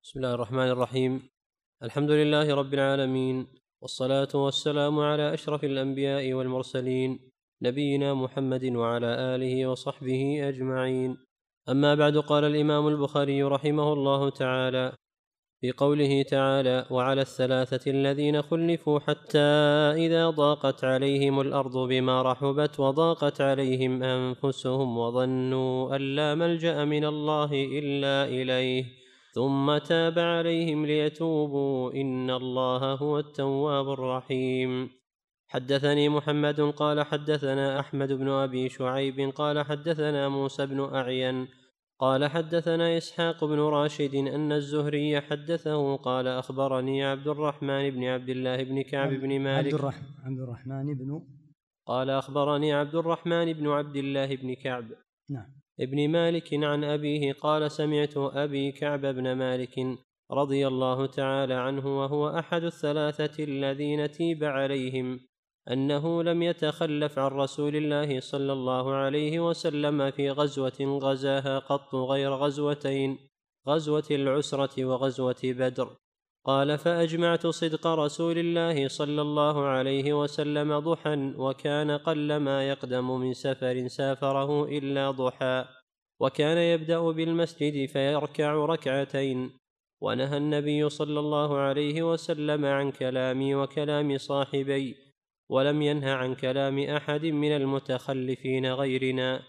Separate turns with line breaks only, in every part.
بسم الله الرحمن الرحيم. الحمد لله رب العالمين، والصلاة والسلام على أشرف الأنبياء والمرسلين، نبينا محمد وعلى آله وصحبه أجمعين. أما بعد، قال الإمام البخاري رحمه الله تعالى في قوله تعالى: وعلى الثلاثة الذين خلفوا حتى إذا ضاقت عليهم الأرض بما رحبت وضاقت عليهم أنفسهم وظنوا أن لا ملجأ من الله إلا إليه ثم تاب عليهم ليتوبوا إن الله هو التواب الرحيم. حدثني محمد قال حدثنا أحمد بن أبي شعيب قال حدثنا موسى بن أعين قال حدثنا إسحاق بن راشد أن الزهري حدثه قال أخبرني عبد الرحمن بن عبد الله بن كعب بن مالك قال أخبرني عبد الرحمن بن عبد الله بن كعب ابن مالك عن أبيه قال سمعت أبي كعب بن مالك رضي الله تعالى عنه وهو أحد الثلاثة الذين تيب عليهم أنه لم يتخلف عن رسول الله صلى الله عليه وسلم في غزوة غزاها قط غير غزوتين، غزوة العسرة وغزوة بدر. قال فأجمعت صدق رسول الله صلى الله عليه وسلم ضحى، وكان قل ما يقدم من سفر سافره إلا ضحى، وكان يبدأ بالمسجد فيركع ركعتين. ونهى النبي صلى الله عليه وسلم عن كلامي وكلام صاحبي، ولم ينه عن كلام أحد من المتخلفين غيرنا،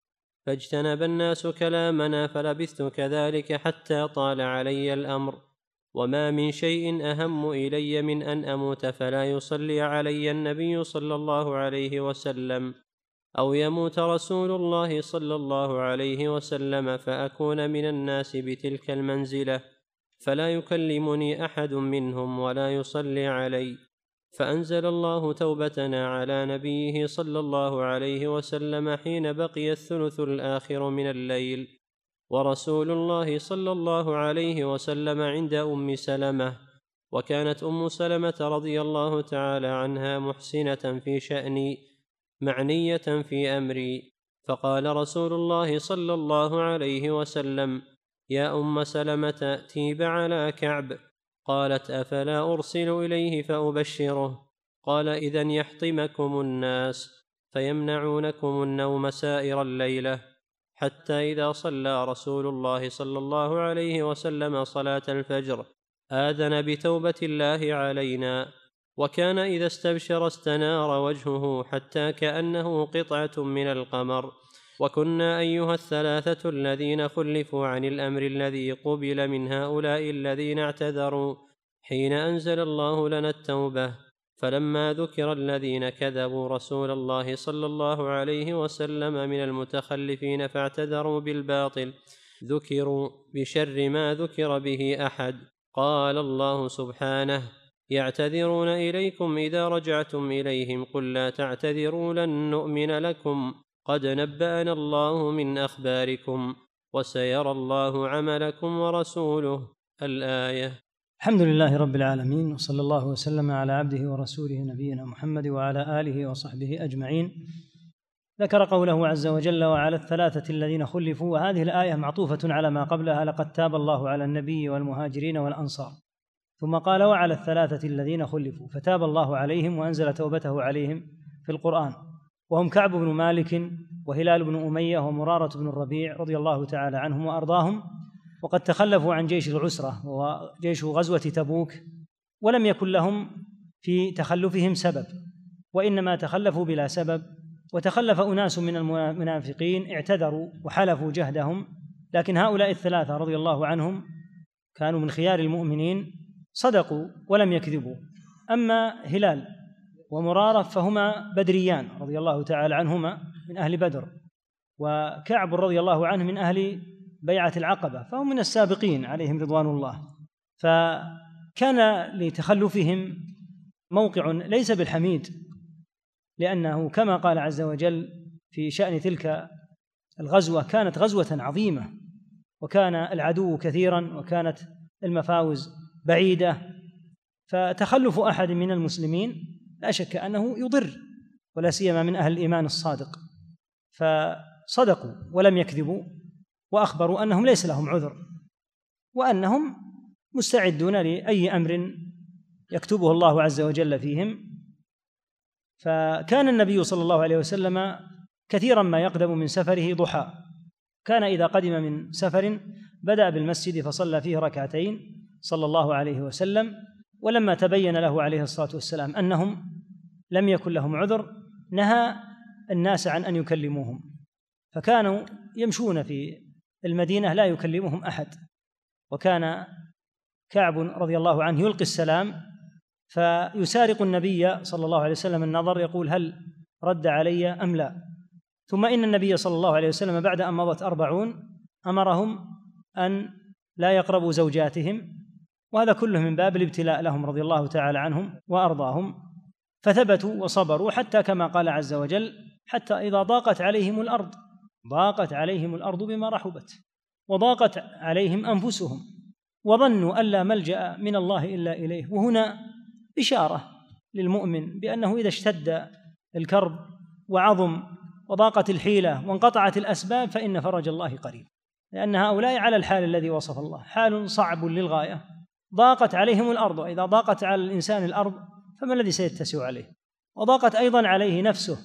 فاجتنب الناس كلامنا فلبثت كذلك حتى طال علي الأمر. وما من شيء أهم إلي من أن أموت فلا يصلي علي النبي صلى الله عليه وسلم، أو يموت رسول الله صلى الله عليه وسلم فأكون من الناس بتلك المنزلة، فلا يكلمني أحد منهم ولا يصلي علي. فأنزل الله توبتنا على نبيه صلى الله عليه وسلم حين بقي الثلث الآخر من الليل، ورسول الله صلى الله عليه وسلم عند أم سلمة، وكانت أم سلمة رضي الله تعالى عنها محسنة في شأني معنية في أمري، فقال رسول الله صلى الله عليه وسلم: يا أم سلمة تيب على كعب. قالت: أفلا أرسل إليه فأبشره؟ قال: إذن يحطمكم الناس فيمنعونكم النوم سائر الليلة، حتى إذا صلى رسول الله صلى الله عليه وسلم صلاة الفجر آذن بتوبة الله علينا، وكان إذا استبشر استنار وجهه حتى كأنه قطعة من القمر. وكنا أيها الثلاثة الذين خلفوا عن الأمر الذي قبل من هؤلاء الذين اعتذروا حين أنزل الله لنا التوبة، فلما ذكر الذين كذبوا رسول الله صلى الله عليه وسلم من المتخلفين فاعتذروا بالباطل ذكروا بشر ما ذكر به أحد. قال الله سبحانه: يعتذرون إليكم إذا رجعتم إليهم قل لا تعتذروا لن نؤمن لكم قد نبأنا الله من أخباركم وسيرى الله عملكم ورسوله. الآية.
الحمد لله رب العالمين، وصلى الله وسلم على عبده ورسوله نبينا محمد وعلى آله وصحبه أجمعين. ذكر قوله عز وجل: وعلى الثلاثة الذين خلفوا، وهذه الآية معطوفة على ما قبلها: لقد تاب الله على النبي والمهاجرين والأنصار. ثم قال: وعلى الثلاثة الذين خلفوا، فتاب الله عليهم وأنزل توبته عليهم في القرآن، وهم كعب بن مالك وهلال بن أمية ومرارة بن الربيع رضي الله تعالى عنهم وأرضاهم، وقد تخلفوا عن جيش العسرة وجيش غزوة تبوك، ولم يكن لهم في تخلفهم سبب، وإنما تخلفوا بلا سبب. وتخلف أناس من المنافقين اعتذروا وحلفوا جهدهم، لكن هؤلاء الثلاثة رضي الله عنهم كانوا من خيار المؤمنين، صدقوا ولم يكذبوا. أما هلال ومرارة فهما بدريان رضي الله تعالى عنهما من أهل بدر، وكعب رضي الله عنه من أهل بيعة العقبة، فهم من السابقين عليهم رضوان الله. فكان لتخلفهم موقع ليس بالحميد، لأنه كما قال عز وجل في شأن تلك الغزوة: كانت غزوة عظيمة، وكان العدو كثيرا، وكانت المفاوز بعيدة، فتخلف أحد من المسلمين لا شك أنه يضر، ولا سيما من أهل الإيمان الصادق. فصدقوا ولم يكذبوا، وأخبروا أنهم ليس لهم عذر، وأنهم مستعدون لأي أمر يكتبه الله عز وجل فيهم. فكان النبي صلى الله عليه وسلم كثيرا ما يقدم من سفره ضحى، كان إذا قدم من سفر بدأ بالمسجد فصلى فيه ركعتين صلى الله عليه وسلم. ولما تبين له عليه الصلاة والسلام أنهم لم يكن لهم عذر نهى الناس عن أن يكلموهم، فكانوا يمشون في المدينة لا يكلمهم أحد. وكان كعب رضي الله عنه يلقي السلام فيسارق النبي صلى الله عليه وسلم النظر، يقول هل رد علي أم لا؟ ثم إن النبي صلى الله عليه وسلم بعد أن مضت 40 أمرهم أن لا يقربوا زوجاتهم، وهذا كله من باب الابتلاء لهم رضي الله تعالى عنهم وأرضاهم. فثبتوا وصبروا حتى كما قال عز وجل: حتى إذا ضاقت عليهم الأرض بما رحبت وضاقت عليهم أنفسهم وظنوا أن لا ملجأ من الله إلا إليه. وهنا إشارة للمؤمن بأنه إذا اشتد الكرب وعظم وضاقت الحيلة وانقطعت الأسباب فإن فرج الله قريب، لأن هؤلاء على الحال الذي وصف الله، حال صعب للغاية. ضاقت عليهم الأرض، وإذا ضاقت على الإنسان الأرض فما الذي سيتسع عليه؟ وضاقت أيضا عليه نفسه،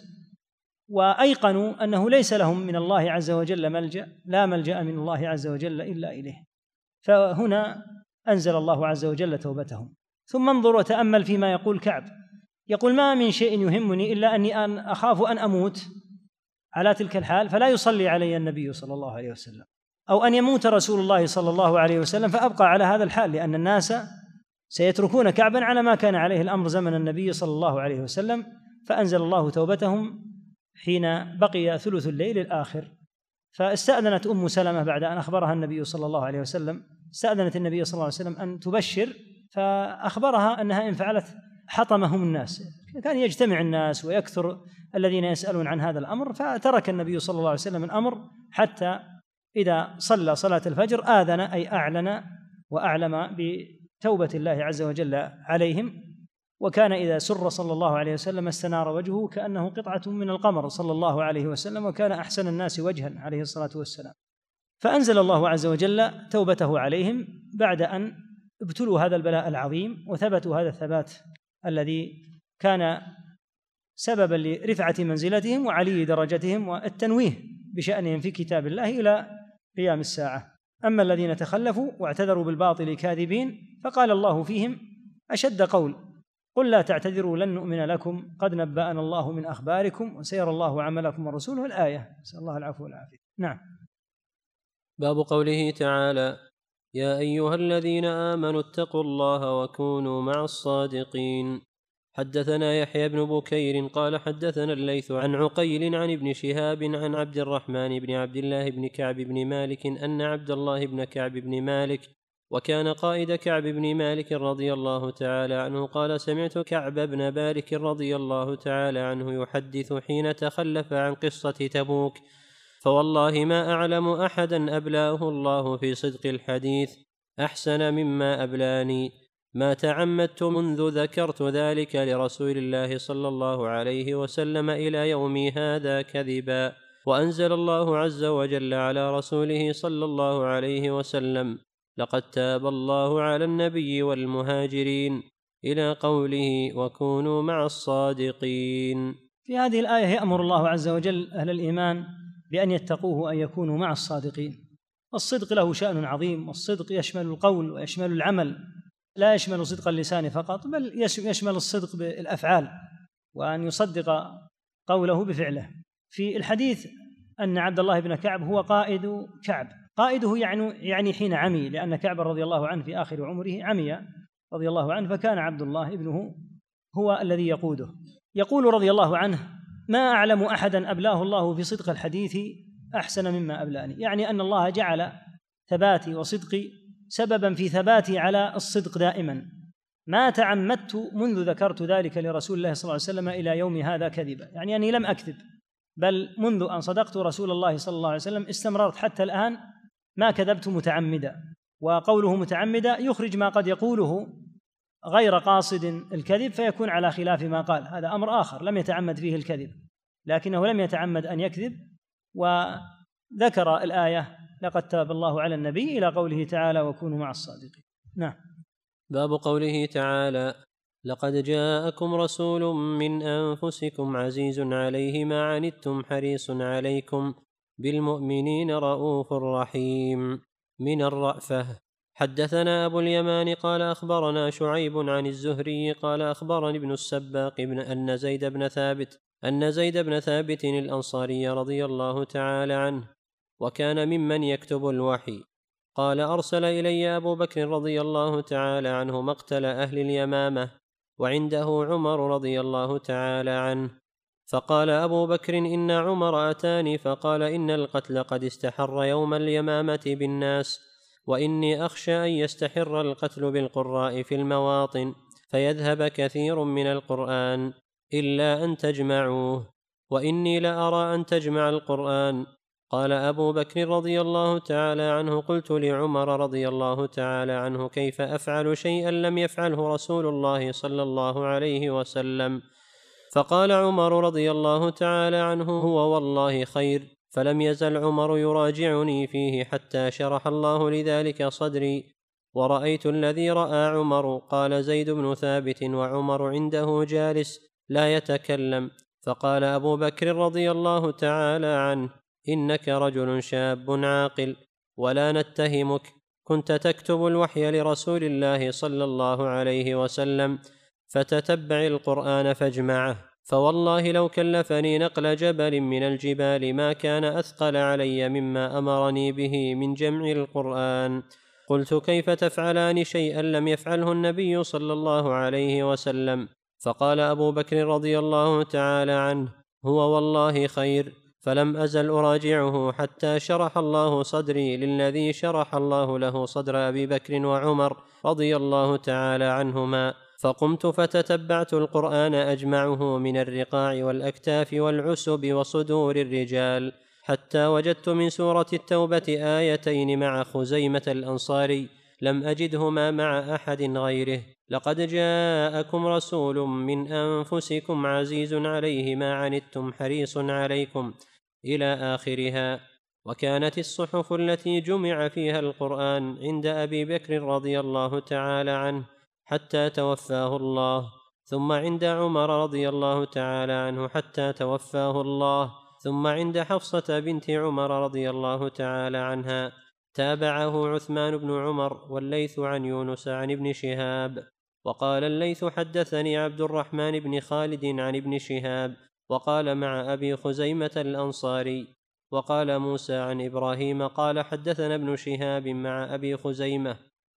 وأيقنوا أنه ليس لهم من الله عز وجل ملجأ، لا ملجأ من الله عز وجل إلا إليه. فهنا أنزل الله عز وجل توبتهم. ثم انظر وتأمل فيما يقول كعب، يقول: ما من شيء يهمني إلا أني أخاف أن أموت على تلك الحال فلا يصلي علي النبي صلى الله عليه وسلم، أو أن يموت رسول الله صلى الله عليه وسلم فأبقى على هذا الحال، لأن الناس سيتركون كعبا على ما كان عليه الأمر زمن النبي صلى الله عليه وسلم. فأنزل الله توبتهم حين بقي ثلث الليل الآخر. فاستأذنت أم سلمة بعد أن أخبرها النبي صلى الله عليه وسلم، استأذنت النبي صلى الله عليه وسلم أن تبشر، فأخبرها أنها إن فعلت حطمهم الناس، كان يجتمع الناس ويكثر الذين يسألون عن هذا الأمر. فترك النبي صلى الله عليه وسلم الأمر حتى إذا صلى صلاة الفجر آذن، أي أعلن وأعلم بتوبة الله عز وجل عليهم. وكان إذا سر صلى الله عليه وسلم استنار وجهه كأنه قطعة من القمر صلى الله عليه وسلم، وكان أحسن الناس وجها عليه الصلاة والسلام. فأنزل الله عز وجل توبته عليهم بعد أن ابتلوا هذا البلاء العظيم وثبتوا هذا الثبات الذي كان سببا لرفعة منزلتهم وعلي درجتهم والتنويه بشأنهم في كتاب الله إلى قيام الساعة. أما الذين تخلفوا واعتذروا بالباطل كاذبين فقال الله فيهم أشد قول: قل لا تعتذروا لن نؤمن لكم قد نبأنا الله من أخباركم وسيرى الله عملكم ورسوله. الآية، نسأل الله العفو والعافية. نعم.
باب قوله تعالى: يا أيها الذين آمنوا اتقوا الله وكونوا مع الصادقين. حدثنا يحيى بن بكير قال حدثنا الليث عن عقيل عن ابن شهاب عن عبد الرحمن بن عبد الله بن كعب بن مالك أن عبد الله بن كعب بن مالك وكان قائد كعب بن مالك رضي الله تعالى عنه قال: سمعت كعب بن مالك رضي الله تعالى عنه يحدث حين تخلف عن قصة تبوك: فوالله ما أعلم أحدا أبلاه الله في صدق الحديث أحسن مما أبلاني، ما تعمدت منذ ذكرت ذلك لرسول الله صلى الله عليه وسلم إلى يومي هذا كذبا. وأنزل الله عز وجل على رسوله صلى الله عليه وسلم: لقد تاب الله على النبي والمهاجرين إلى قوله: وكونوا مع الصادقين.
في هذه الآية يأمر الله عز وجل أهل الإيمان بأن يتقوه وأن يكونوا مع الصادقين. الصدق له شأن عظيم، والصدق يشمل القول ويشمل العمل، لا يشمل صدق اللسان فقط، بل يشمل الصدق بالأفعال، وأن يصدق قوله بفعله. في الحديث أن عبد الله بن كعب هو قائد كعب، قائده يعني حين عمي، لأن كعب رضي الله عنه في آخر عمره عمي رضي الله عنه، فكان عبد الله ابنه هو الذي يقوده. يقول رضي الله عنه: ما أعلم أحدا أبلاه الله في صدق الحديث أحسن مما أبلاني، يعني أن الله جعل ثباتي وصدقي سببا في ثباتي على الصدق دائما. ما تعمدت منذ ذكرت ذلك لرسول الله صلى الله عليه وسلم إلى يوم هذا كذبا، يعني أني لم أكذب، بل منذ أن صدقت رسول الله صلى الله عليه وسلم استمررت حتى الآن ما كذبت متعمدا. وقوله متعمدا يخرج ما قد يقوله غير قاصد الكذب فيكون على خلاف ما قال، هذا أمر آخر لم يتعمد فيه الكذب، لكنه لم يتعمد أن يكذب. وذكر الآية: لقد تاب الله على النبي إلى قوله تعالى: وكونوا مع الصادقين. نعم.
باب قوله تعالى: لقد جاءكم رسول من أنفسكم عزيز عليه ما عنتم حريص عليكم بالمؤمنين رؤوف رحيم. من الرأفة. حدثنا أبو اليمان قال أخبرنا شعيب عن الزهري قال أخبرني ابن السباق أن زيد بن ثابت الأنصاري رضي الله تعالى عنه وكان ممن يكتب الوحي قال: أرسل إلي أبو بكر رضي الله تعالى عنه مقتل أهل اليمامة وعنده عمر رضي الله تعالى عنه، فقال أبو بكر: إن عمر أتاني فقال: إن القتل قد استحر يوم اليمامة بالناس، وإني أخشى أن يستحر القتل بالقراء في المواطن فيذهب كثير من القرآن إلا أن تجمعوه، وإني لأرى أن تجمع القرآن. قال أبو بكر رضي الله تعالى عنه: قلت لعمر رضي الله تعالى عنه: كيف أفعل شيئا لم يفعله رسول الله صلى الله عليه وسلم؟ فقال عمر رضي الله تعالى عنه: هو والله خير. فلم يزل عمر يراجعني فيه حتى شرح الله لذلك صدري، ورأيت الذي رأى عمر. قال زيد بن ثابت وعمر عنده جالس لا يتكلم، فقال أبو بكر رضي الله تعالى عنه: إنك رجل شاب عاقل ولا نتهمك، كنت تكتب الوحي لرسول الله صلى الله عليه وسلم، فتتبع القرآن فاجمعه، فوالله لو كلفني نقل جبل من الجبال ما كان أثقل علي مما أمرني به من جمع القرآن. قلت: كيف تفعلان شيئا لم يفعله النبي صلى الله عليه وسلم؟ فقال أبو بكر رضي الله تعالى عنه: هو والله خير. فلم أزل أراجعه حتى شرح الله صدري للذي شرح الله له صدر أبي بكر وعمر رضي الله تعالى عنهما، فقمت فتتبعت القرآن أجمعه من الرقاع والأكتاف والعسب وصدور الرجال، حتى وجدت من سورة التوبة آيتين مع خزيمة الأنصاري لم أجدهما مع أحد غيره: لقد جاءكم رسول من أنفسكم عزيز عليه ما عنتم حريص عليكم إلى آخرها. وكانت الصحف التي جمع فيها القرآن عند أبي بكر رضي الله تعالى عنه حتى توفاه الله، ثم عند عمر رضي الله تعالى عنه حتى توفاه الله، ثم عند حفصة بنت عمر رضي الله تعالى عنها. تابعه عثمان بن عمر والليث عن يونس عن ابن شهاب. وقال الليث: حدثني عبد الرحمن بن خالد عن ابن شهاب وقال مع أبي خزيمة الأنصاري. وقال موسى عن إبراهيم قال: حدثنا ابن شهاب مع أبي خزيمة،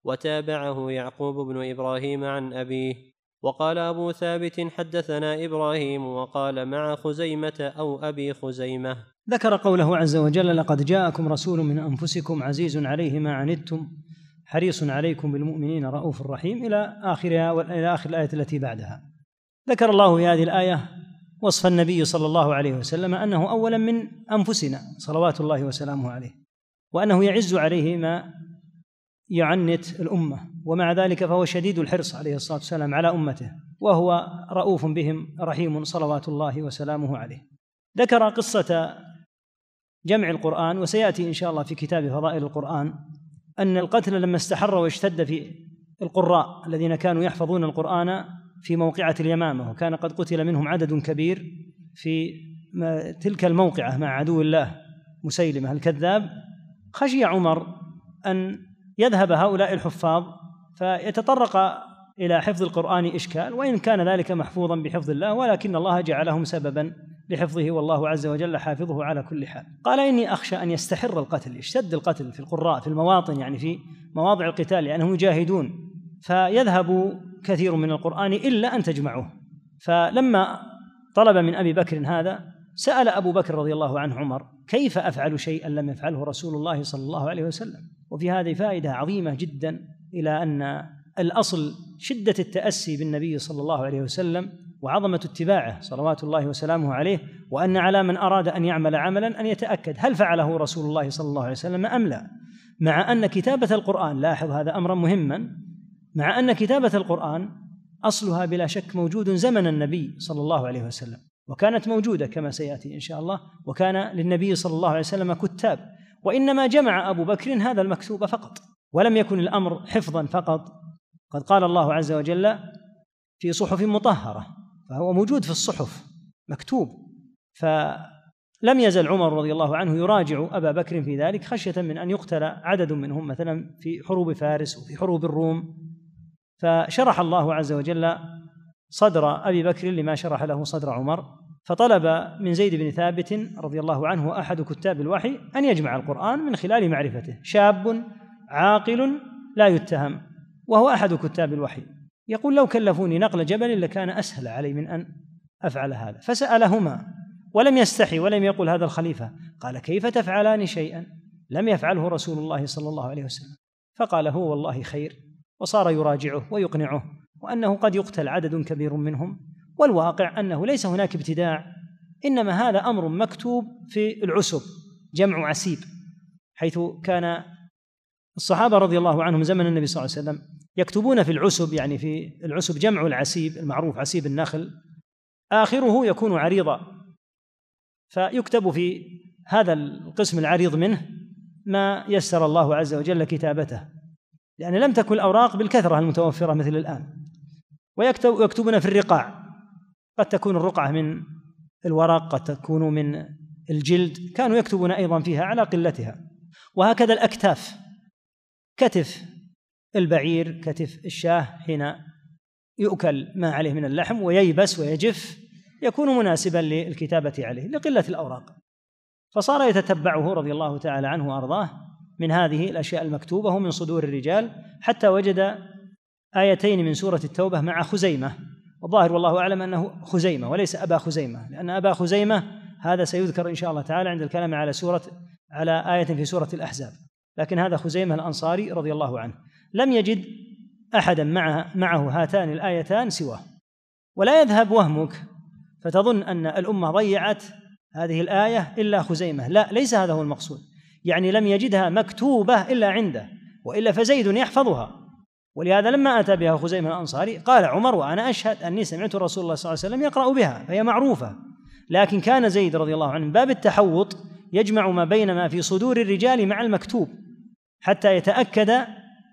وتابعه يعقوب بن إبراهيم عن أبيه. وقال أبو ثابت: حدثنا إبراهيم وقال مع خزيمة أو أبي خزيمة.
ذكر قوله عز وجل: لقد جاءكم رسول من أنفسكم عزيز عليه ما عنتم حريص عليكم بالمؤمنين رؤوف رحيم إلى آخرها وإلى آخر الآية التي بعدها. ذكر الله في هذه الآية وصف النبي صلى الله عليه وسلم أنه أولا من أنفسنا صلوات الله وسلامه عليه، وأنه يعز عليه ما يعنت الأمة، ومع ذلك فهو شديد الحرص عليه الصلاة والسلام على أمته، وهو رؤوف بهم رحيم صلوات الله وسلامه عليه. ذكر قصة جمع القرآن، وسيأتي إن شاء الله في كتاب فضائل القرآن أن القتل لما استحر واشتد في القراء الذين كانوا يحفظون القرآن في موقعة اليمامة، وكان قد قتل منهم عدد كبير في تلك الموقعة مع عدو الله مسيلمة الكذاب، خشي عمر أن يذهب هؤلاء الحفاظ فيتطرق إلى حفظ القرآن إشكال، وإن كان ذلك محفوظا بحفظ الله، ولكن الله جعلهم سببا لحفظه، والله عز وجل حافظه على كل حال. قال: إني أخشى أن يستحر القتل، يشتد القتل في القراء في المواطن، يعني في مواضع القتال، لأنهم يجاهدون، فيذهب كثير من القرآن إلا أن تجمعوه. فلما طلب من أبي بكر هذا، سأل أبو بكر رضي الله عنه عمر: كيف أفعل شيئا لم يفعله رسول الله صلى الله عليه وسلم؟ وفي هذه فائدة عظيمة جدا إلى أن الأصل شدة التأسي بالنبي صلى الله عليه وسلم وعظمة اتباعه صلوات الله وسلامه عليه، وأن على من أراد أن يعمل عملا أن يتأكد هل فعله رسول الله صلى الله عليه وسلم أم لا. مع أن كتابة القرآن، لاحظ هذا أمرا مهما، مع أن كتابة القرآن أصلها بلا شك موجود زمن النبي صلى الله عليه وسلم، وكانت موجودة كما سيأتي إن شاء الله، وكان للنبي صلى الله عليه وسلم كتاب، وإنما جمع أبو بكر هذا المكتوب فقط، ولم يكن الأمر حفظا فقط، قد قال الله عز وجل في صحف مطهرة، فهو موجود في الصحف مكتوب. فلم يزل عمر رضي الله عنه يراجع أبا بكر في ذلك خشية من أن يقتل عدد منهم مثلا في حروب فارس وفي حروب الروم. فشرح الله عز وجل صدر أبي بكر لما شرح له صدر عمر، فطلب من زيد بن ثابت رضي الله عنه أحد كتاب الوحي أن يجمع القرآن من خلال معرفته، شاب عاقل لا يتهم وهو أحد كتاب الوحي، يقول لو كلفوني نقل جبل لكان أسهل علي من أن أفعل هذا. فسألهما ولم يستحي ولم يقل هذا الخليفة، قال كيف تفعلان شيئا لم يفعله رسول الله صلى الله عليه وسلم؟ فقال هو والله خير، وصار يراجعه ويقنعه وأنه قد يقتل عدد كبير منهم، والواقع أنه ليس هناك ابتداع، إنما هذا أمر مكتوب في العسب، جمع عسيب، حيث كان الصحابة رضي الله عنهم زمن النبي صلى الله عليه وسلم يكتبون في العسب، يعني في العسب جمع العسيب المعروف عسيب النخل، آخره يكون عريضا، فيكتب في هذا القسم العريض منه ما يسر الله عز وجل كتابته، لأن لم تكن الأوراق بالكثرة المتوفرة مثل الآن. ويكتبون في الرقاع، قد تكون الرقعة من الورق، قد تكون من الجلد، كانوا يكتبون أيضا فيها على قلتها. وهكذا الأكتاف، كتف البعير، كتف الشاه حين يؤكل ما عليه من اللحم وييبس ويجف يكون مناسبا للكتابة عليه لقلة الأوراق، فصار يتتبعه رضي الله تعالى عنه وأرضاه من هذه الأشياء المكتوبة ومن صدور الرجال، حتى وجد آيتين من سورة التوبة مع خزيمة، والظاهر والله أعلم أنه خزيمة وليس أبا خزيمة، لأن أبا خزيمة هذا سيذكر إن شاء الله تعالى عند الكلام على آية في سورة الأحزاب، لكن هذا خزيمة الأنصاري رضي الله عنه. لم يجد أحدا معه هاتان الآيتان سواه. ولا يذهب وهمك فتظن أن الأمة ضيعت هذه الآية إلا خزيمة، لا، ليس هذا هو المقصود، يعني لم يجدها مكتوبة إلا عنده، وإلا فزيد يحفظها. ولهذا لما أتى بها خزيمة الأنصاري قال عمر وأنا أشهد أني سمعت رسول الله صلى الله عليه وسلم يقرأ بها، فهي معروفة. لكن كان زيد رضي الله عنه من باب التحوط يجمع ما بين ما في صدور الرجال مع المكتوب حتى يتأكد،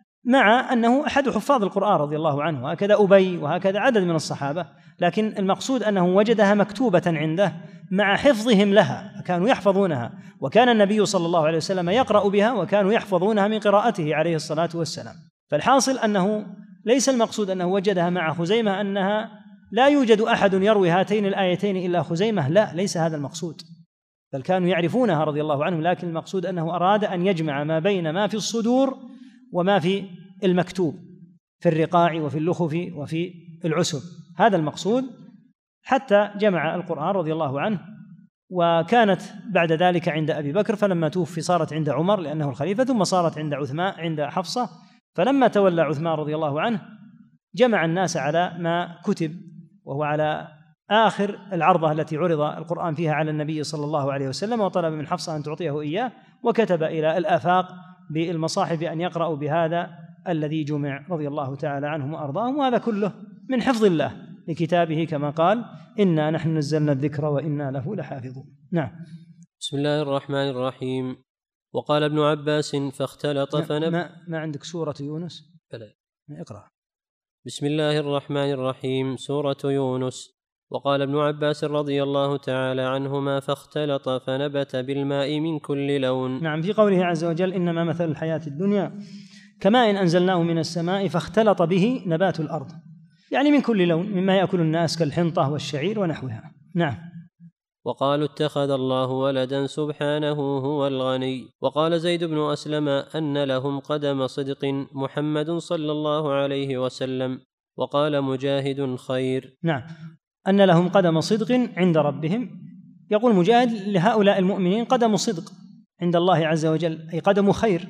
مع أنه أحد حفاظ القرآن رضي الله عنه، وهكذا أبي وهكذا عدد من الصحابة، لكن المقصود أنه وجدها مكتوبة عنده مع حفظهم لها، فكانوا يحفظونها، وكان النبي صلى الله عليه وسلم يقرأ بها وكانوا يحفظونها من قراءته عليه الصلاة والسلام. فالحاصل أنه ليس المقصود أنه وجدها مع خزيمة أنها لا يوجد أحد يروي هاتين الآيتين إلا خزيمة، لا، ليس هذا المقصود، بل كانوا يعرفونها رضي الله عنهم، لكن المقصود أنه أراد أن يجمع ما بين ما في الصدور وما في المكتوب في الرقاع وفي اللخف وفي العسب، هذا المقصود، حتى جمع القرآن رضي الله عنه. وكانت بعد ذلك عند أبي بكر، فلما توفي صارت عند عمر لأنه الخليفة، ثم صارت عند عثمان عند حفصة، فلما تولى عثمان رضي الله عنه جمع الناس على ما كتب، وهو على آخر العرضة التي عرض القرآن فيها على النبي صلى الله عليه وسلم، وطلب من حفصة أن تعطيه إياه، وكتب إلى الآفاق بالمصاحف أن يقرأوا بهذا الذي جمع رضي الله تعالى عنهم وأرضاهم، وهذا كله من حفظ الله لكتابه، كما قال إنا نحن نزلنا الذكر وإنا له لحافظون. نعم.
بسم الله الرحمن الرحيم. وقال ابن عباس فاختلط
ما عندك سورة يونس؟
بلى.
اقرأ.
بسم الله الرحمن الرحيم. سورة يونس. وقال ابن عباس رضي الله تعالى عنهما فاختلط فنبت بالماء من كل لون.
نعم، في قوله عز وجل إنما مثل الحياة الدنيا كماء إن أنزلناه من السماء فاختلط به نبات الأرض، يعني من كل لون مما يأكل الناس كالحنطة والشعير ونحوها. نعم.
وقالوا اتخذ الله ولدا سبحانه هو الغني. وقال زيد بن أسلم أن لهم قدم صدق محمد صلى الله عليه وسلم. وقال مجاهد خير.
نعم، أن لهم قدم صدق عند ربهم، يقول مجاهد لهؤلاء المؤمنين قدم صدق عند الله عز وجل، أي قدم خير،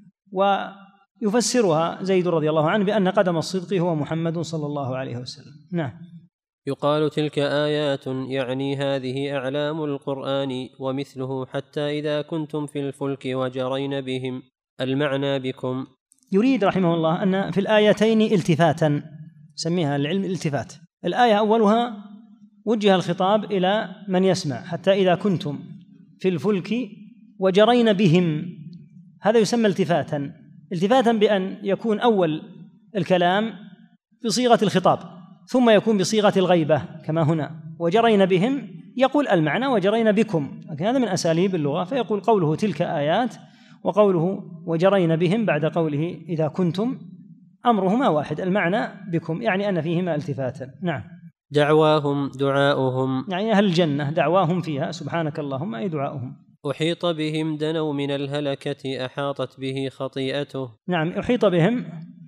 ويفسرها زيد رضي الله عنه بأن قدم الصدق هو محمد صلى الله عليه وسلم. نعم.
يقال تلك آيات، يعني هذه أعلام القرآن ومثله، حتى إذا كنتم في الفلك وجرين بهم، المعنى بكم.
يريد رحمه الله أن في الآيتين التفاتا، سميها العلم الالتفات. الآية أولها وجه الخطاب إلى من يسمع، حتى إذا كنتم في الفلك وجرين بهم، هذا يسمى التفاتا، التفاتا بأن يكون أول الكلام بصيغة الخطاب ثم يكون بصيغة الغيبة كما هنا، وجرين بهم يقول المعنى وجرين بكم، لكن هذا من أساليب اللغة، فيقول قوله تلك آيات وقوله وجرين بهم بعد قوله إذا كنتم أمرهما واحد، المعنى بكم يعني أن فيهما التفاتا. نعم.
دعواهم دعاؤهم،
يعني أهل الجنة دعواهم فيها سبحانك اللهم أي دعاؤهم.
أحيط بهم دنوا من الهلكة أحاطت به خطيئته.
نعم، أحيط بهم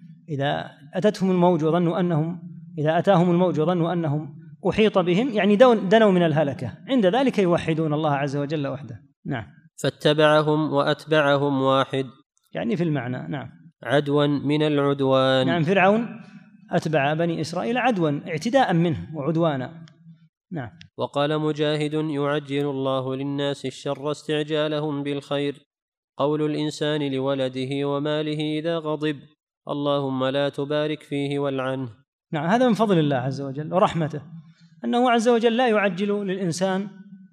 إذا أتتهم الموج وظنوا أنهم إذا أتاهم الموج وظنوا أنهم أحيط بهم يعني دنوا من الهلكة، عند ذلك يوحدون الله عز وجل وحده. نعم.
فاتبعهم وأتبعهم واحد،
يعني في المعنى. نعم.
عدوا من العدوان.
نعم، فرعون أتبع بني إسرائيل عدوا اعتداء منه وعدوانا. نعم.
وقال مجاهد يعجل الله للناس الشر استعجالهم بالخير، قول الإنسان لولده وماله إذا غضب اللهم لا تبارك فيه والعنه.
نعم، هذا من فضل الله عز وجل ورحمته، أنه عز وجل لا يعجل للإنسان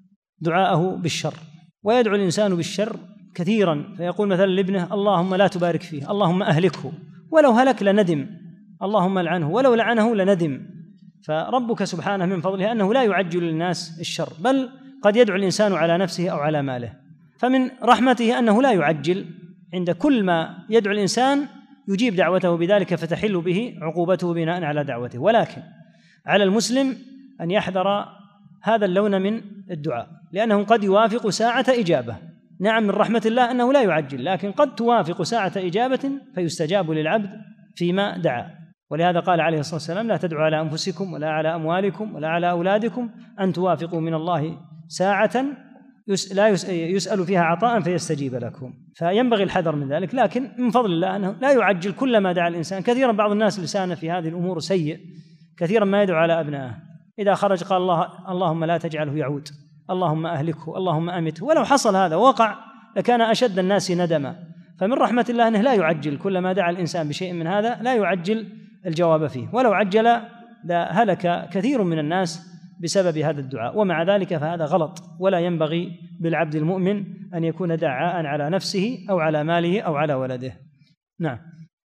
دعاءه بالشر، ويدعو الإنسان بالشر كثيرا، فيقول مثلا لابنه اللهم لا تبارك فيه، اللهم أهلكه، ولو هلك لندم، اللهم لعنه، ولو لعنه لندم. فربك سبحانه من فضله أنه لا يعجل للناس الشر، بل قد يدعو الإنسان على نفسه أو على ماله، فمن رحمته أنه لا يعجل، عند كل ما يدعو الإنسان يجيب دعوته بذلك فتحل به عقوبته بناء على دعوته. ولكن على المسلم أن يحذر هذا اللون من الدعاء، لأنه قد يوافق ساعة إجابة. نعم، من رحمة الله أنه لا يعجل، لكن قد توافق ساعة إجابة فيستجاب للعبد فيما دعا. ولهذا قال عليه الصلاة والسلام لا تدعوا على أنفسكم ولا على أموالكم ولا على أولادكم أن توافقوا من الله ساعة لا يسأل فيها عطاء فيستجيب لكم، فينبغي الحذر من ذلك. لكن من فضل الله أنه لا يعجل كل ما دعا الإنسان. كثيرا بعض الناس لسانه في هذه الأمور سيء، كثيرا ما يدعو على أبنائه، إذا خرج قال اللهم لا تجعله يعود، اللهم أهلكه، اللهم أمته، ولو حصل هذا وقع لكان أشد الناس ندما. فمن رحمة الله أنه لا يعجل كل ما دعا الإنسان بشيء من هذا، لا يعجل الجواب فيه، ولو عجل لهلك كثير من الناس بسبب هذا الدعاء. ومع ذلك فهذا غلط، ولا ينبغي بالعبد المؤمن أن يكون دعاء على نفسه أو على ماله أو على ولده. نعم.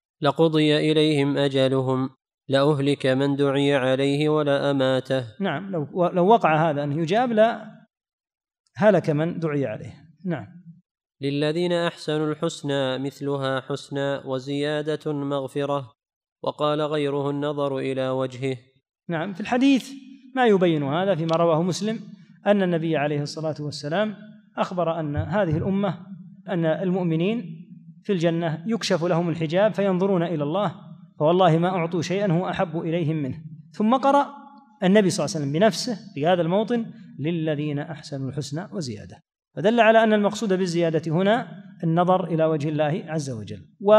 لقضي إليهم أجلهم لأهلك من دعي عليه ولا أماته.
نعم، لو وقع هذا أن يجاب لا هلك من دعي عليه. نعم.
للذين أحسنوا الحسنى مثلها حسنى وزيادة مغفرة، وقال غيره النظر إلى وجهه.
نعم، في الحديث ما يبين هذا فيما رواه مسلم أن النبي عليه الصلاة والسلام أخبر أن هذه الأمة أن المؤمنين في الجنة يكشف لهم الحجاب فينظرون إلى الله فوالله ما أعطوا شيئا هو أحب إليهم منه. ثم قرأ النبي صلى الله عليه وسلم بنفسه في هذا الموطن للذين أحسنوا الحسنى وزيادة، فدل على أن المقصود بالزيادة هنا النظر إلى وجه الله عز وجل.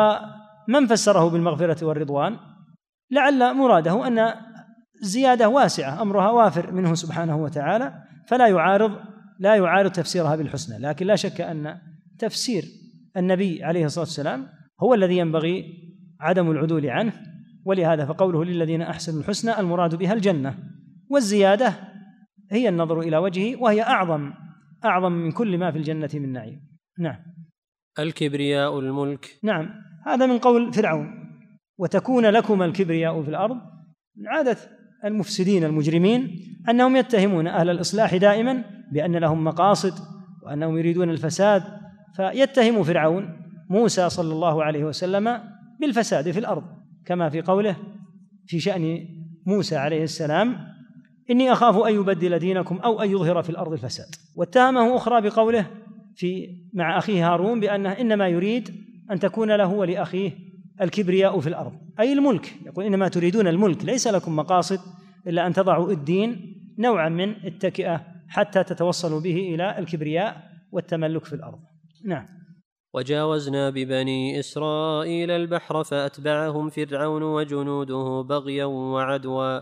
ومن فسره بالمغفرة والرضوان لعل مراده أن الزيادة واسعة، أمرها وافر منه سبحانه وتعالى، فلا يعارض تفسيرها بالحسنى. لكن لا شك أن تفسير النبي عليه الصلاة والسلام هو الذي ينبغي عدم العدول عنه، ولهذا فقوله للذين أحسنوا الحسنى المراد بها الجنة، والزيادة هي النظر إلى وجهه، وهي أعظم من كل ما في الجنة من نعيم. نعم.
الكبرياء الملك.
نعم، هذا من قول فرعون وتكون لكم الكبرياء في الأرض. من عادة المفسدين المجرمين أنهم يتهمون أهل الإصلاح دائما بأن لهم مقاصد وأنهم يريدون الفساد، فيتهم فرعون موسى صلى الله عليه وسلم بالفساد في الأرض، كما في قوله في شأن موسى عليه السلام إني أخاف أن يبدل دينكم أو أن يظهر في الأرض الفساد. واتهمه أخرى بقوله مع أخيه هارون بأنه إنما يريد أن تكون له ولأخيه الكبرياء في الأرض، أي الملك، يقول إنما تريدون الملك، ليس لكم مقاصد إلا أن تضعوا الدين نوعا من التكئة حتى تتوصلوا به إلى الكبرياء والتملك في الأرض. نعم.
وجاوزنا ببني إسرائيل البحر فأتبعهم فرعون وجنوده بغيا وعدوا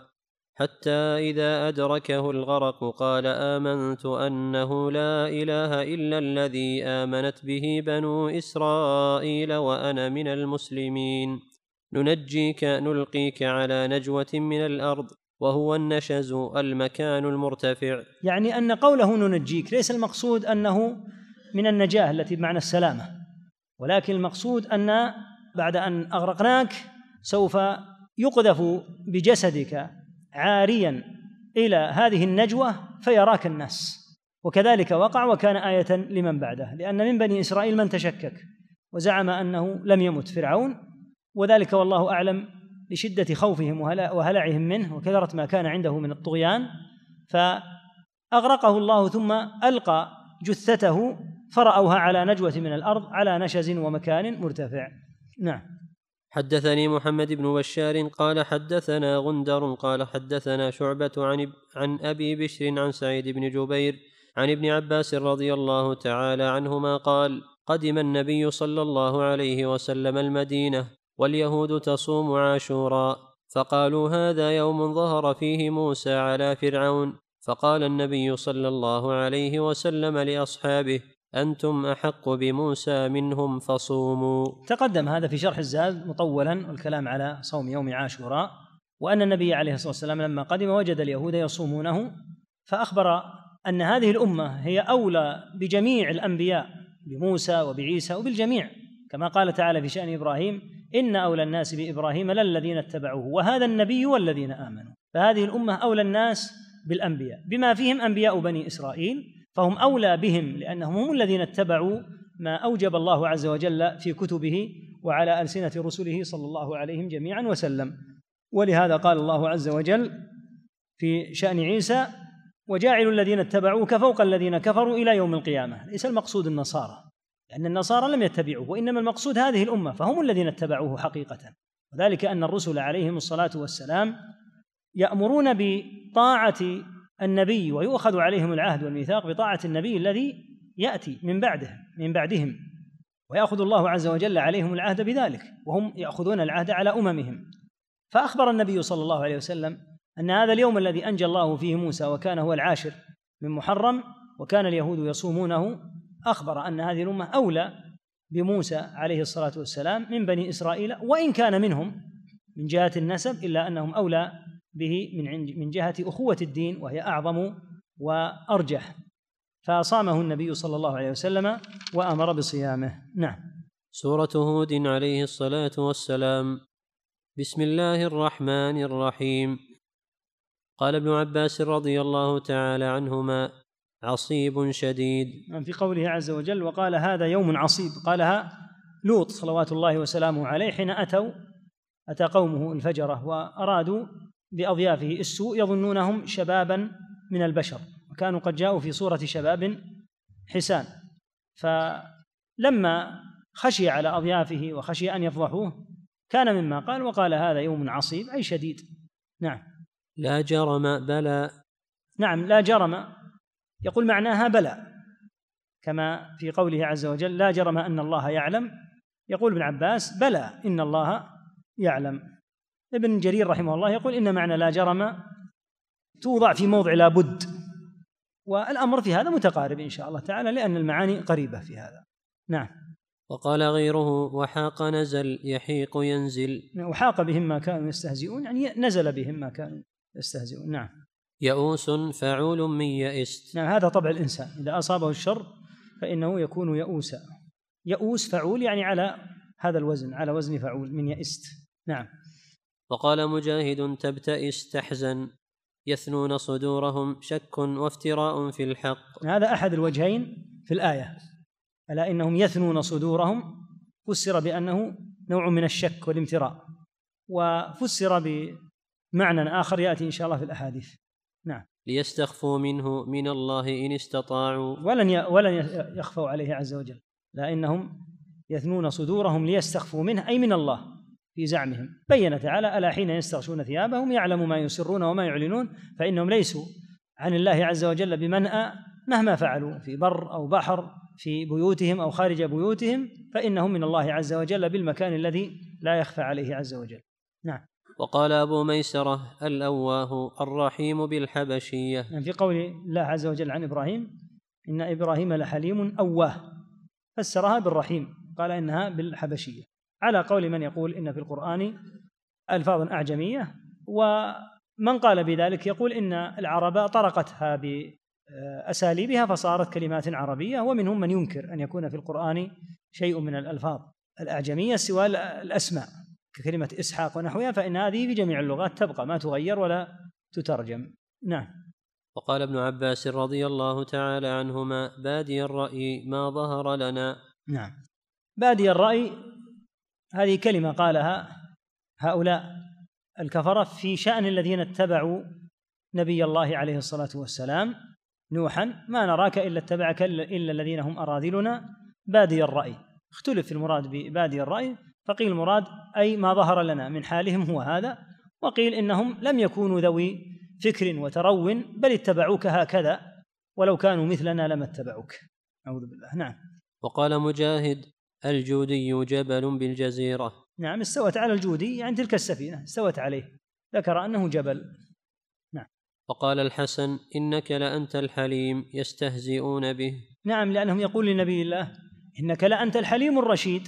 حتى إذا أدركه الغرق قال آمنت أنه لا إله إلا الذي آمنت به بنو إسرائيل وأنا من المسلمين ننجيك نلقيك على نجوة من الأرض وهو النشز المكان المرتفع.
يعني أن قوله ننجيك ليس المقصود أنه من النجاة التي بمعنى السلامة، ولكن المقصود أن بعد أن أغرقناك سوف يقذف بجسدك عاريا إلى هذه النجوة فيراك الناس. وكذلك وقع وكان آية لمن بعده، لأن من بني إسرائيل من تشكك وزعم أنه لم يمت فرعون، وذلك والله أعلم لشدة خوفهم وهلعهم منه وكثرة ما كان عنده من الطغيان، فأغرقه الله ثم ألقى جثته فرأوها على نجوة من الأرض على نشز ومكان مرتفع. نعم.
حدثني محمد بن بشار قال حدثنا غندر قال حدثنا شعبة عن أبي بشر عن سعيد بن جبير عن ابن عباس رضي الله تعالى عنهما قال قدم النبي صلى الله عليه وسلم المدينة واليهود تصوم عاشوراء، فقالوا هذا يوم ظهر فيه موسى على فرعون، فقال النبي صلى الله عليه وسلم لأصحابه أنتم أحق بموسى منهم فصوموا.
تقدم هذا في شرح الزاد مطولا والكلام على صوم يوم عاشوراء، وأن النبي عليه الصلاة والسلام لما قدم وجد اليهود يصومونه، فأخبر أن هذه الأمة هي أولى بجميع الأنبياء بموسى وبعيسى وبالجميع، كما قال تعالى في شأن إبراهيم إن أولى الناس بإبراهيم للذين اتبعوه وهذا النبي والذين آمنوا. فهذه الأمة أولى الناس بالأنبياء بما فيهم أنبياء بني إسرائيل، فهم أولى بهم لأنهم هم الذين اتبعوا ما أوجب الله عز وجل في كتبه وعلى ألسنة رسله صلى الله عليهم جميعا وسلم. ولهذا قال الله عز وجل في شأن عيسى وجاعل الذين اتبعوك فوق الذين كفروا إلى يوم القيامة. ليس المقصود النصارى، لأن النصارى لم يتبعوه، وإنما المقصود هذه الأمة، فهم الذين اتبعوه حقيقة. وذلك أن الرسل عليهم الصلاة والسلام يأمرون بطاعة النبي ويؤخذ عليهم العهد والميثاق بطاعة النبي الذي يأتي من بعدهم، ويأخذ الله عز وجل عليهم العهد بذلك، وهم يأخذون العهد على أممهم. فأخبر النبي صلى الله عليه وسلم أن هذا اليوم الذي أنجى الله فيه موسى وكان هو 10 من محرم وكان اليهود يصومونه، أخبر أن هذه الأمة أولى بموسى عليه الصلاة والسلام من بني إسرائيل، وإن كان منهم من جهة النسب إلا أنهم أولى به من جهة أخوة الدين وهي أعظم وأرجح. فصامه النبي صلى الله عليه وسلم وأمر بصيامه. نعم.
سورة هود عليه الصلاة والسلام. بسم الله الرحمن الرحيم. قال ابن عباس رضي الله تعالى عنهما عصيب شديد.
في قوله عز وجل وقال هذا يوم عصيب، قالها لوط صلوات الله وسلامه عليه حين أتى قومه الفجرة وأرادوا بأضيافه السوء يظنونهم شبابا من البشر، وكانوا قد جاءوا في صورة شباب حسان، فلما خشي على أضيافه وخشي أن يفضحوه كان مما قال وقال هذا يوم عصيب أي شديد. نعم.
لا جرم بلى.
نعم، لا جرم يقول معناها بلى، كما في قوله عز وجل لا جرم أن الله يعلم، يقول ابن عباس بلى إن الله يعلم. ابن جرير رحمه الله يقول إن معنى لا جرم توضع في موضع لا بد، والأمر في هذا متقارب إن شاء الله تعالى لأن المعاني قريبة في هذا. نعم.
وقال غيره وحاق نزل يحيق ينزل.
وحاق بهم ما كانوا يستهزئون يعني نزل بهم ما كانوا يستهزئون. نعم.
يئوس فعول من يئست.
نعم، هذا طبع الإنسان إذا أصابه الشر فإنه يكون يئوسا. يئوس فعول يعني على هذا الوزن، على وزن فعول من يئست. نعم.
وقال مجاهد تبتئس تحزن يثنون صدورهم شك وافتراء في الحق.
هذا أحد الوجهين في الآية، ألا إنهم يثنون صدورهم فسر بأنه نوع من الشك والامتراء، وفسر بمعنى آخر يأتي إن شاء الله في الأحاديث. نعم.
ليستخفوا منه من الله إن استطاعوا.
ولن يخفوا عليه عز وجل، لا إنهم يثنون صدورهم ليستخفوا منه أي من الله في زعمهم. بين تعالى ألا حين يستغشون ثيابهم يعلم ما يسرون وما يعلنون، فإنهم ليسوا عن الله عز وجل بمنأى مهما فعلوا في بر أو بحر، في بيوتهم أو خارج بيوتهم، فإنهم من الله عز وجل بالمكان الذي لا يخفى عليه عز وجل. نعم.
وقال أبو ميسرة الأواه الرحيم بالحبشية.
يعني في قول الله عز وجل عن إبراهيم إن إبراهيم لحليم أواه، فسرها بالرحيم، قال إنها بالحبشية، على قول من يقول إن في القرآن ألفاظ أعجمية، ومن قال بذلك يقول إن العرب طرقتها بأساليبها فصارت كلمات عربية، ومنهم من ينكر أن يكون في القرآن شيء من الألفاظ الأعجمية سوى الأسماء ككلمة إسحاق ونحوها، فإن هذه في جميع اللغات تبقى ما تغير ولا تترجم. نعم.
وقال ابن عباس رضي الله تعالى عنهما: بادي الرأي ما ظهر لنا.
نعم. بادي الرأي هذه كلمة قالها هؤلاء الكفرة في شأن الذين اتبعوا نبي الله عليه الصلاة والسلام نوحا: ما نراك إلا اتبعك إلا الذين هم أراذلنا بادي الرأي. اختلف في المراد ببادي الرأي، فقيل المراد أي ما ظهر لنا من حالهم هو هذا، وقيل إنهم لم يكونوا ذوي فكر وترون بل اتبعوك هكذا، ولو كانوا مثلنا لما اتبعوك. أعوذ بالله. نعم.
وقال مجاهد: الجودي جبل بالجزيرة.
نعم، استوت على الجودي يعني تلك السفينة استوت عليه، ذكر أنه جبل. نعم.
وقال الحسن: إنك لأنت الحليم يستهزئون به.
نعم، لأنهم يقول لنبي الله: إنك لأنت الحليم الرشيد.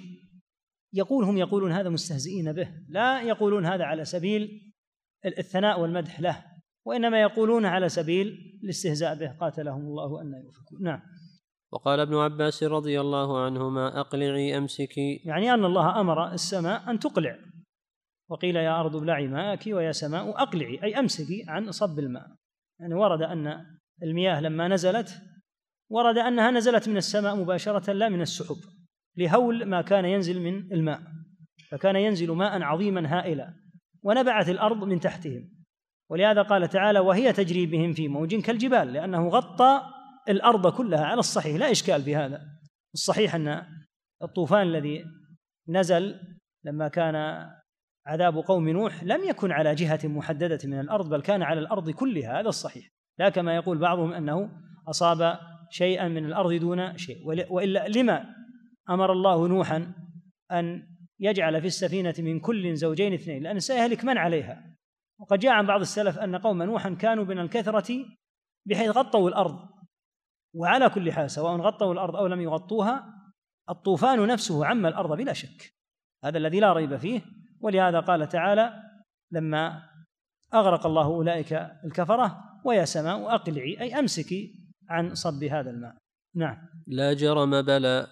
هم يقولون هذا مستهزئين به، لا يقولون هذا على سبيل الثناء والمدح له، وإنما يقولون على سبيل الاستهزاء به، قاتلهم الله أن يؤفكون. نعم.
وقال ابن عباس رضي الله عنهما: أقلعي أمسكي،
يعني أن الله أمر السماء أن تقلع، وقيل يا أرض ابلعي ماءك ويا سماء أقلعي، أي أمسكي عن صب الماء. يعني ورد أن المياه لما نزلت ورد أنها نزلت من السماء مباشرة لا من السحب، لهول ما كان ينزل من الماء، فكان ينزل ماء عظيما هائلا ونبعت الأرض من تحتهم، ولهذا قال تعالى: وهي تجري بهم في موج كالجبال، لأنه غطى الأرض كلها على الصحيح، لا إشكال في هذا. الصحيح أن الطوفان الذي نزل لما كان عذاب قوم نوح لم يكن على جهة محددة من الأرض، بل كان على الأرض كلها، هذا الصحيح، لا كما يقول بعضهم أنه أصاب شيئا من الأرض دون شيء. وإلا لما أمر الله نوحا أن يجعل في السفينة من كل زوجين اثنين؟ لأن سيهلك من عليها. وقد جاء عن بعض السلف أن قوم نوحا كانوا من الكثرة بحيث غطوا الأرض، وعلى كل حال سواء غطوا الأرض أو لم يغطوها الطوفان نفسه عم الأرض بلا شك، هذا الذي لا ريب فيه. ولهذا قال تعالى لما أغرق الله أولئك الكفرة: ويا سماء أقلعي، أي أمسكي عن صب هذا الماء. نعم.
لا جرم بلى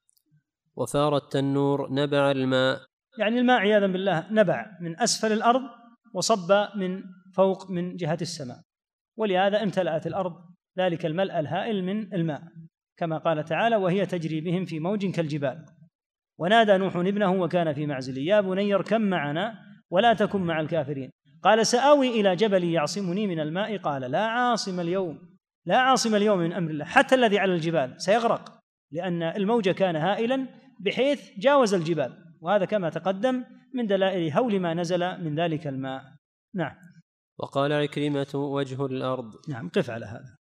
وثار التنور نبع الماء،
يعني الماء عياذا بالله نبع من أسفل الأرض وصب من فوق من جهة السماء، ولهذا امتلأت الأرض ذلك الملأ الهائل من الماء، كما قال تعالى: وهي تجري بهم في موج كالجبال. ونادى نوح ابنه وكان في معزل: يا بني اركب معنا ولا تكن مع الكافرين. قال: سآوي إلى جبل يعصمني من الماء. قال: لا عاصم اليوم من أمر الله، حتى الذي على الجبال سيغرق، لأن الموج كان هائلا بحيث جاوز الجبال، وهذا كما تقدم من دلائل هول ما نزل من ذلك الماء. نعم.
وقال عكرمة: وجه الأرض.
نعم، قف على هذا.